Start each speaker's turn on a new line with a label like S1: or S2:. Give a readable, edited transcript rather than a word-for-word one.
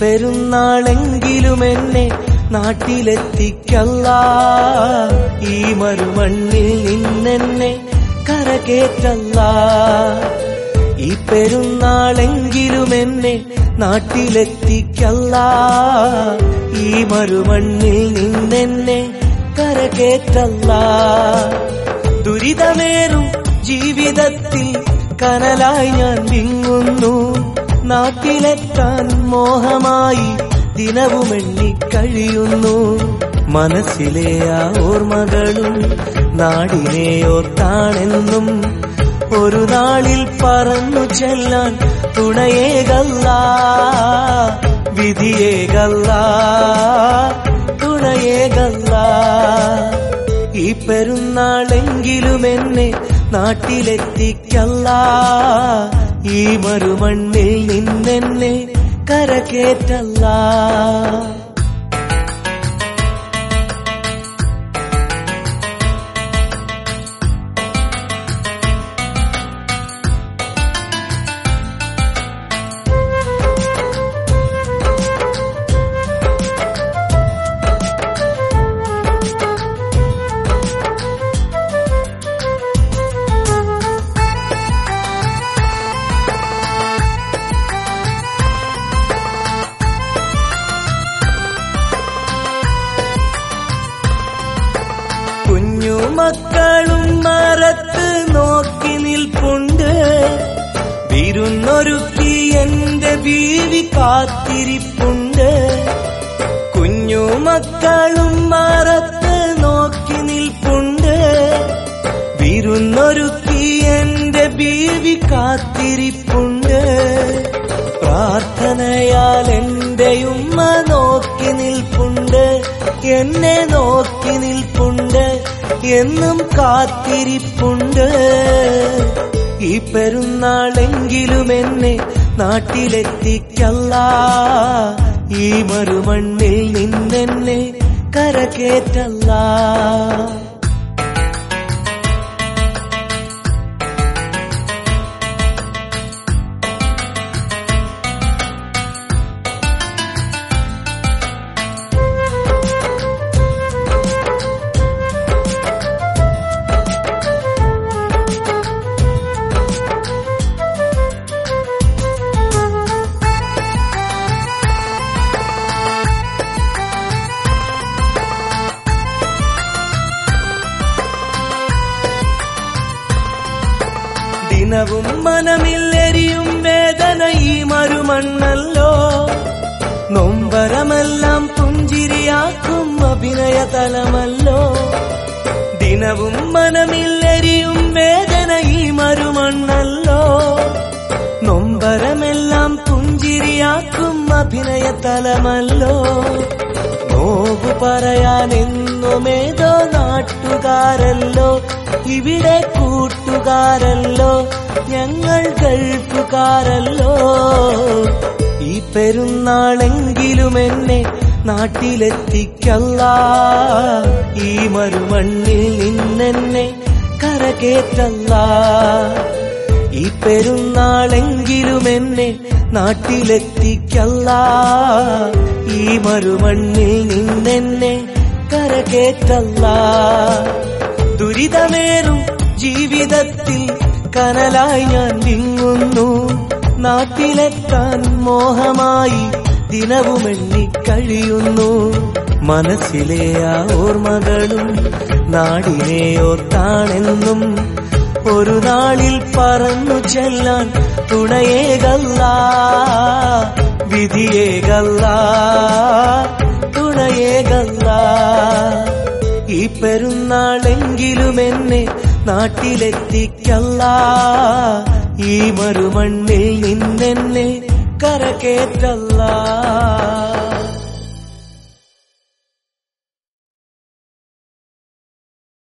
S1: പെരുന്നാളെങ്കിലും എന്നെ നാട്ടിലെത്തിക്കല്ലാ. ഈ മരുമണ്ണിൽ നിന്നെന്നെ കരകേറ്റല്ലാ. ഈ പെരുന്നാളെങ്കിലും എന്നെ നാട്ടിലെത്തിക്കല്ലാ. ഈ മരുമണ്ണിൽ നിന്നെന്നെ കരകേറ്റല്ലാ. ദുരിതമേറും ജീവിതത്തിൽ കനലായി ഞാൻ വിങ്ങുന്നു. നാട്ടിലെത്താൻ മോഹമായി ദിനവും എണ്ണിക്കഴിയുന്നു. മനസ്സിലെ ആ ഓർമ്മകളും നാടിനെ ഓർത്താണെന്നും ഒരു നാളിൽ പറന്നു ചെല്ലാൻ തുണയേകല്ലാ. വിധിയേകല്ലാ, തുണയേകല്ലാ. ഈ പെരുന്നാളെങ്കിലും എന്നെ നാട്ടിലെത്തിക്കല്ലാ. ഈ മരുമണ്ണിൽ നിന്നെന്നെ കരകേറ്റല്ലാ. കുഞ്ഞുമക്കളും മറത്ത് നോക്കി നിൽപ്പുണ്ട്. വിരുന്നൊരുക്കി എന്റെ ബീവി കാത്തിരിപ്പുണ്ട്. കുഞ്ഞുമക്കളും മറത്ത് നോക്കി നിൽപ്പുണ്ട്. വിരുന്നൊരുക്കി എന്റെ ബീവി കാത്തിരിപ്പുണ്ട്. പ്രാർത്ഥനയാൽ എന്റെ ഉമ്മ നോക്കി നിൽപ്പുണ്ട്. എന്നെ നോക്കി നിൽപ്പുണ്ട്. എന്നും കാത്തിരിപ്പുണ്ട്. ഈ പെരുന്നാളെങ്കിലും എന്നെ നാട്ടിലെത്തിക്കല്ലാ. ഈ മരുമണ്ണിൽ നിന്നെന്നെ കരകേറ്റല്ലാ. ദിനവും മനമില്ലെരിയും വേദന ഈ മരുമണ്ണല്ലോ. നൊമ്പരമെല്ലാം പുഞ്ചിരിയാക്കും അഭിനയതലമല്ലോ. ദിനവും മനമില്ലെരിയും വേദന ഈ മരുമണ്ണല്ലോ. നൊമ്പരമെല്ലാം പുഞ്ചിരിയാക്കും അഭിനയതലമല്ലോ. നോവു പറയാൻ എന്നുമേതോ നാട്ടുകാരല്ലോ. ഇവിടെ കൂട്ടുകാരല്ലോ. ഞങ്ങൾ ഗൾഫുകാരല്ലോ. ഈ പെരുന്നാളെങ്കിലും എന്നെ നാട്ടിലെത്തിക്കല്ലാ. ഈ മരുമണ്ണിൽ നിന്നെന്നെ കരകേറ്റല്ലാ. ഈ പെരുന്നാളെങ്കിലും എന്നെ നാട്ടിലെത്തിക്കല്ലാ. ഈ മരുമണ്ണിൽ നിന്നെന്നെ കരകേറ്റല്ലാ. ദുരിതമേറും ജീവിതത്തിൽ കനലായി ഞാൻ വിങ്ങുന്നു. നാട്ടിലെത്താൻ മോഹമായി ദിനവും എണ്ണിക്കഴിയുന്നു. മനസ്സിലെ ആ ഓർമ്മകളും നാടിനെ ഓർത്താണെന്നും ഒരു നാളിൽ പറന്നു ചെല്ലാൻ തുണയേകല്ലാ. വിധിയേകല്ലാ, തുണയേകല്ലാ. ഈ പെരുന്നാളെങ്കിലും എന്നെ നാട്ടിലെത്തിക്കല്ലാ. ഈ മരുമണ്ണിൽ നിന്നെന്നെ കരകേറ്റല്ലാ.